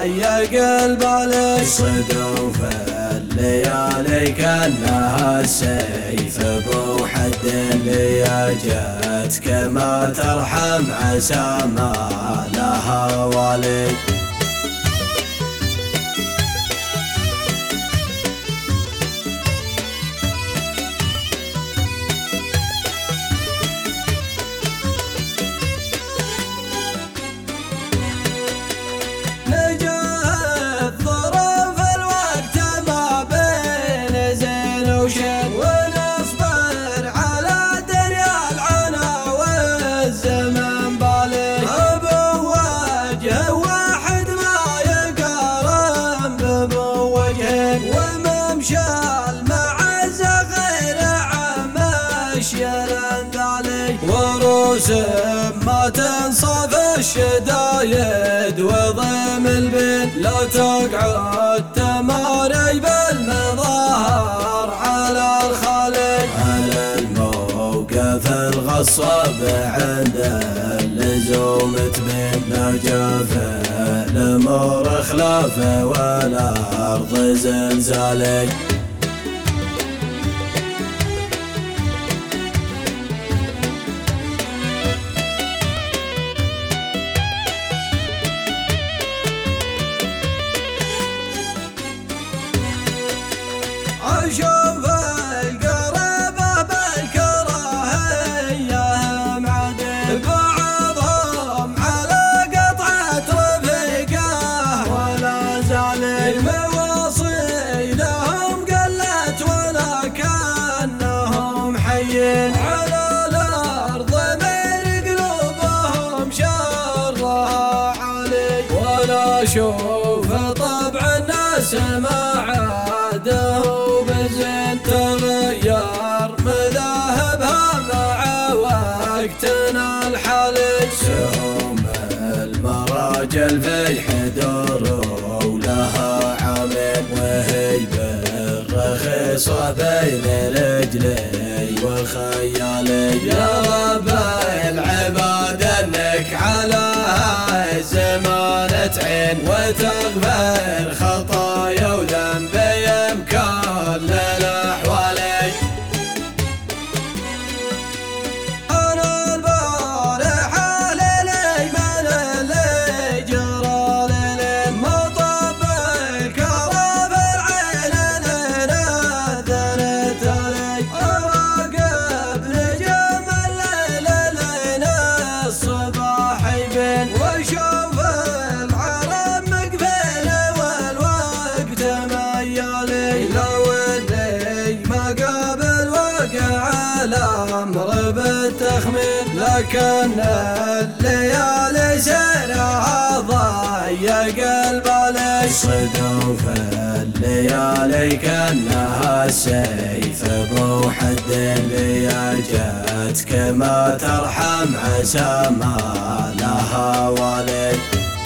ضيق البال صدوف الليالي كأنها السيف ابو حد اللي جتك ما ترحم عسى ما لها والي ونصبر على دنيا العنا والزمن بالي ابو وجه واحد ما يقارن بابو وجه وممشى المعزة غير عمش يرندالي وروس ما تنصف الشدايد وضم البين لا تقعد تماري بالمظاهر على الخالق على الموقف الغصب عند اللزوم تبين لا جاف الامور خلاف ولا ارض زلزالي أشوف القرابة بالكراهية معدل بعضهم على قطعة رفيقه ولا زال المواصي لهم قلت ولا كأنهم حيين على الأرض من قلوبهم شرها علي ولا أشوف طبع الناس ما عاده بزين تغير مذاهبها مع وقتنا الحالي سهم المراجل في حدور ولها عمل وهي بالرخيصة بين رجلي وخيالي يا رب العباد انك على الزمان تعين وتغفر خطايا وذنبي بكل الاحوال انا البارحة ليلي من اللي جرى ليلي مطب الكرى في العين نذنت علي اراقب نجم الليل لين الصباح يبين واشوف العرب مقبل والوقت ميالي لو اني ما قابل وقع الامر بالتخمين لكن الليالي سيرها ضيق البال صدوف الليالي كأنها السيف ابو حد اللي جتك ما ترحم عسى ما لها والي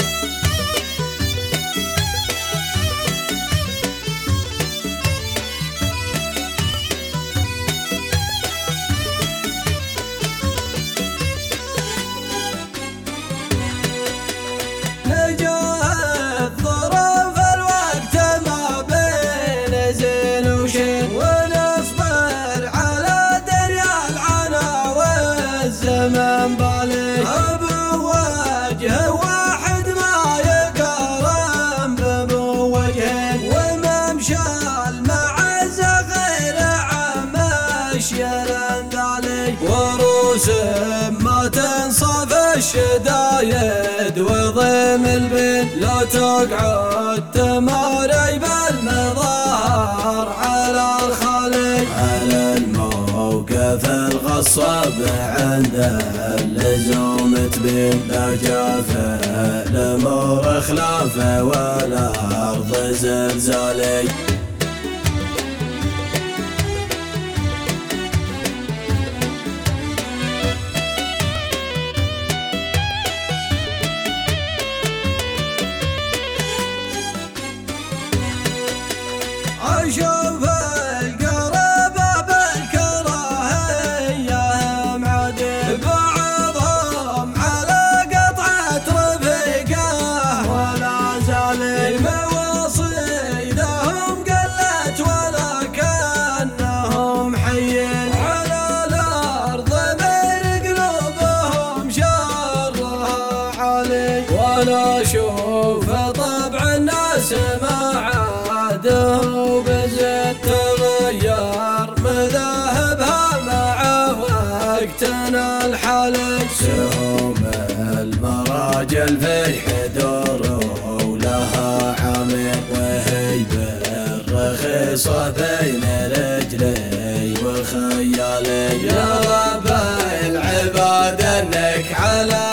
ونصبر على دنيا العنا والزمن بالي ابو وجه واحد ما يقارن بابو وجه وممشى المعزة غير عمش يرندالي وروس ما تنصف الشدايد وضم البين لا تقعد تماري بالمظاهر على الخالق على الموقف الغصب عند اللزوم تبين لا جاف الامور خلاف ولا ارض زلزالي أشوف القرابة بالكراهية معدل بعضهم على قطعة رفيقه ولا زال المواصي لهم قلت ولكنهم حيين على الأرض بين قلوبهم شرها علي. ولا أشوف طبع الناس ما عاده بزين تغير مذاهبها مع وقتنا الحالي. سهم المراجل في حدور ولها عمل وهي بالرخيصة بين رجلي وخيالي. يا رب العباد انك على